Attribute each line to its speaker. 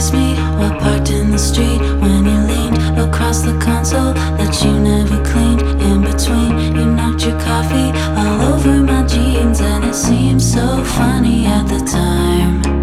Speaker 1: kissed me while parked in the street. When you leaned across the console that you never cleaned. In between, you knocked your coffee all over my jeans, and it seemed so funny at the time.